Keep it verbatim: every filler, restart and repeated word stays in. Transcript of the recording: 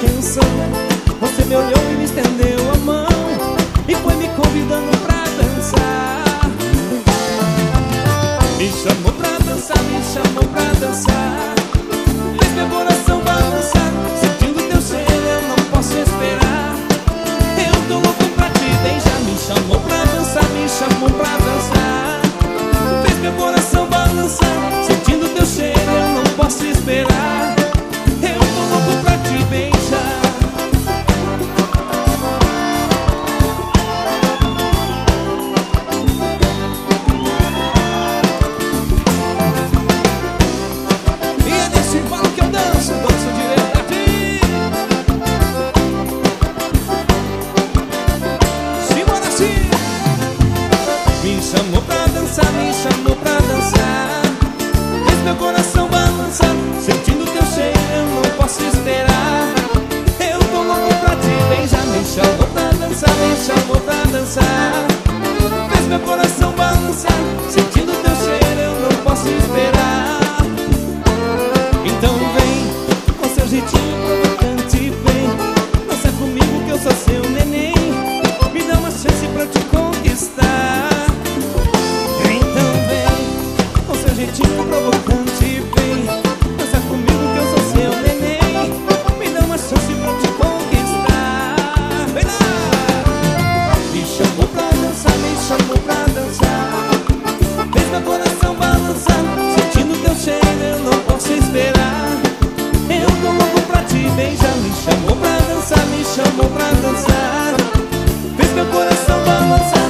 atenção. Você me olhou e me estendeu a mão e foi me convidando pra dançar. Me chamou pra dançar, me chamou pra dançar. Fez meu coração balançar. Sentindo teu cheiro eu não posso esperar. Eu tô louco pra te beijar. Me chamou pra dançar, me chamou pra dançar. Fez meu coração balançar. Sentindo teu cheiro eu não posso esperar. Eu tô louco pra te beijar. E é nesse embalo que eu danço, danço direto a ti. Simbora assim. Me chamou pra dançar, me chamou pra dançar. Fez meu coração balançar. Sentindo teu cheiro eu não posso esperar. Eu tô louco pra te beijar. Me chamou pra dançar, me chamou pra dançar. Fez meu coração balançar. Sentindo teu cheiro eu não posso esperar. Então vem, com seu jeitinho provocante, vem dançar comigo que eu sou seu neném. Me dá uma chance pra te conquistar. Então vem, com seu jeitinho provocante, vem dançar comigo que eu sou seu neném. Me dá uma chance pra te conquistar. Vem lá! Me chamou pra dançar, me chamou pra dançar. Fez meu coração balançar. Sentindo teu cheiro eu não posso esperar. Eu tô louco pra te beijar. Me chamou pra dançar, me chamou pra dançar. Fez meu coração balançar.